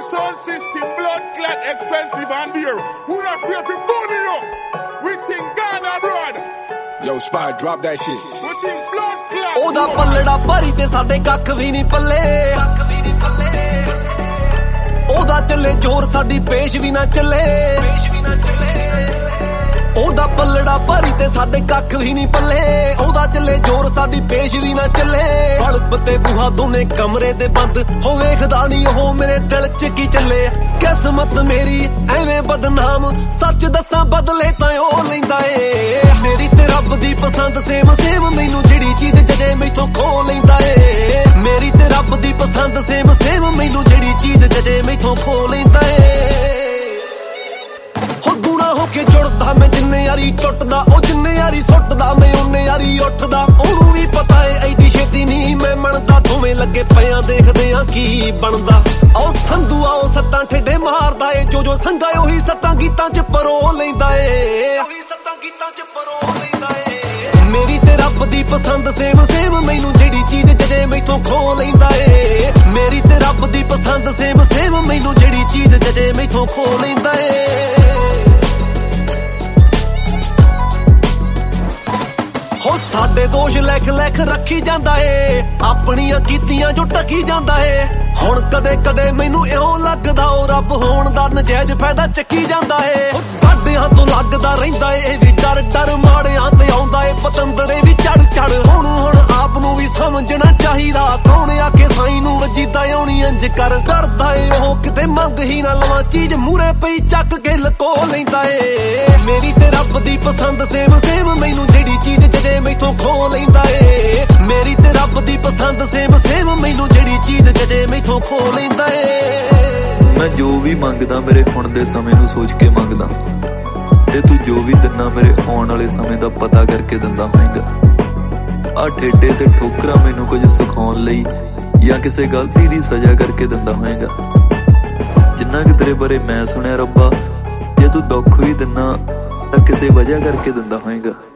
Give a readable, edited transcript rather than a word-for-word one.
sound system, blood clot, expensive and dear. Who not free to burn it up? We think Ghana abroad. Yo, Spy, drop that shit. We think blood clot. ਉਹਦਾ ਪੱਲੜਾ ਭਰੀ ਤੇ ਸਾਡੇ ਕੱਖ ਵੀ ਨਹੀਂ ਪੱਲੇ ਉਹਦਾ ਚੱਲੇ ਜ਼ੋਰ ਸਾਡੀ ਪੇਸ਼ ਵੀ ਨਾ ਚੱਲੇ ਉਹਦਾ ਪੱਲੜਾ ਭਰੀ ਤੇ ਸਾਡੇ ਕੱਖ ਵੀ ਨਹੀਂ ਪੱਲੇ ਉਹਦਾ ਚੱਲੇ ਜ਼ੋਰ ਸਾਡੀ ਪੇਸ਼ ਵੀ ਨਾ ਚੱਲੇ ਬਲਬ ਤੇ ਬੂਹਾ ਦੋਨੇ ਕਮਰੇ ਦੇ ਬੰਦ ਹੋ ਵੇਖਦਾ ਨਹੀਂ ਉਹ ਮੇਰੇ ਦਿਲ 'ਚ ਕੀ ਚੱਲੇ ਕਿਸਮਤ ਮੇਰੀ ਐਵੇਂ ਬਦਨਾਮ ਸੱਚ ਦੱਸਾਂ ਬਦਲੇ ਤਾਂ ਉਹ ਲੈਂਦਾ ਏ ਮੇਰੀ ਤੇ ਰੱਬ ਦੀ ਪਸੰਦ ਸੇਮ ਸੇਮ ਮੈਨੂੰ ਜਿਹੜੀ ਚੀਜ਼ ਜਜੇ ਮੈਥੋਂ ਖੋ ਲੈਂਦਾ ਏ ਮੇਰੀ ਤੇ ਰੱਬ ਦੀ ਪਸੰਦ ਸੇਮ ਸੇਮ ਮੈਨੂੰ ਜਿਹੜੀ ਚੀਜ਼ ਜਜੇ ਮੈਥੋਂ ਖੋ ਲੈਂਦਾ ਏ ਹੋ ਕੇ ਜੁੜਦਾ ਮੈਂ ਜਿੰਨੇ ਯਾਰੀ ਟੁੱਟਦਾ ਉਹ ਜਿੰਨੇ ਯਾਰੀ ਸੁੱਟਦਾ ਮੈਂ ਉਹਨੇ ਯਾਰੀ ਉੱਠਦਾ ਉਹਨੂੰ ਵੀ ਪਤਾ ਏ ਐਡੀ ਛੇਤੀ ਨਹੀਂ ਮੈਂ ਮੰਨਦਾ ਦੋਵੇਂ ਲੱਗੇ ਪਿਆਂ ਦੇਖਦੇ ਆ ਕੀ ਬਣਦਾ ਉਹ ਸੰਧੂ ਆਓ ਸੱਟਾਂ ਠੇਡੇ ਮਾਰਦਾ ਏ ਜੋ ਸੰਧਾ ਉਹੀ ਸੱਟਾਂ ਗੀਤਾਂ 'ਚ ਪਰੋ ਲੈਂਦਾ ਏ ਉਹੀ ਸੱਟਾਂ ਗੀਤਾਂ 'ਚ ਪਰੋ ਲੈਂਦਾ ਏ ਮੇਰੀ ਤੇ ਰੱਬ ਦੀ ਪਸੰਦ ਸੇਮ ਸੇਮ ਮੈਨੂੰ ਜਿਹੜੀ ਚੀਜ਼ ਜਜੇ ਮੈਥੋਂ ਖੋ ਲੈਂਦਾ ਏ ਮੇਰੀ ਤੇ ਰੱਬ ਦੀ ਪਸੰਦ ਸੇਮ ਸੇਮ ਮੈਨੂੰ ਜਿਹੜੀ ਚੀਜ਼ ਜਜੇ ਮੈਥੋਂ ਖੋ ਲੈਂਦਾ ਏ ਹੋ ਸਾਡੇ ਦੋਸ਼ ਲਿਖ ਰੱਖੀ ਜਾਂਦਾ ਏ ਆਪਣੀਆਂ ਕੀਤੀਆਂ ਜੋ ਟਕੀ ਜਾਂਦਾ ਏ ਹੁਣ ਕਦੇ ਮੈਨੂੰ ਇਉਂ ਲੱਗਦਾ ਉਹ ਰੱਬ ਹੋਣ ਦਾ ਨਜਾਇਜ਼ ਫਾਇਦਾ ਚੱਕੀ ਜਾਂਦਾ ਏ ਵੱਡਿਆਂ ਤੋਂ ਲੱਗਦਾ ਰਹਿੰਦਾ ਏ ਇਹ ਵੀ ਡਰ ਮਾੜਿਆਂ ਤੇ ਆਉਂਦਾ ਏ ਪਤੰਦਰੇ ਵੀ ਚੜ ਹੁਣ ਆਪ ਨੂੰ ਵੀ ਸਮਝਣਾ ਚਾਹੀਦਾ ਕੌਣ ਆਖੇ ਸਾਈ ਨੂੰ ਵਜੀਦਾ ਆਉਣੀ ਇੰਜ ਕਰਦਾ ਏ ਉਹ ਕਿਤੇ ਮੰਗ ਹੀ ਨਾ ਲਵਾਂ ਚੀਜ਼ ਮੂਰੇ ਪਈ ਚੱਕ ਕੇ ਲਕੋ ਲੈਂਦਾ ਏ ਮੇਰੀ ਤੇ ਰੱਬ ਦੀ ਪਸੰਦ ਸੇਮ ਮੈਨੂੰ ਜਿਹੜੀ ਚੀਜ਼ ਜਜੇ ਮੈਥੋਂ ਖੋ ਲੈਂਦਾ ਏ ਮੇਰੀ ਤੇ ਰੱਬ ਦੀ ਪਸੰਦ ਸੇਮ ਮੈਨੂੰ ਜਿਹੜੀ ਚੀਜ਼ ਜਜੇ ਮੈਥੋਂ ਖੋ ਲੈਂਦਾ ਏ ਮੈਂ ਜੋ ਵੀ ਮੰਗਦਾ ਮੇਰੇ ਹੁਣ ਦੇ ਸਮੇਂ ਨੂੰ ਸੋਚ ਕੇ ਮੰਗਦਾ ਤੇ ਤੂੰ ਜੋ ਵੀ ਦਿੰਨਾ ਮੇਰੇ ਆਉਣ ਵਾਲੇ ਸਮੇਂ ਦਾ ਪਤਾ ਕਰਕੇ ਦਿੰਦਾ ਹੋਏਗਾ ਆ ਠੇਡੇ ਤੇ ਠੋਕਰਾਂ ਮੈਨੂੰ ਕੁਝ ਸਿਖਾਉਣ ਲਈ ਜਾਂ ਕਿਸੇ ਗਲਤੀ ਦੀ ਸਜ਼ਾ ਕਰਕੇ ਦਿੰਦਾ ਹੋਏਗਾ ਜਿੰਨਾ ਕਿ ਤੇਰੇ ਬਾਰੇ ਮੈਂ ਸੁਣਿਆ ਰੱਬਾ ਜੇ ਤੂੰ ਦੁੱਖ ਵੀ ਦਿੰਨਾ ਤਾਂ ਕਿਸੇ ਵਜ੍ਹਾ ਕਰਕੇ ਦਿੰਦਾ ਹੋਏਗਾ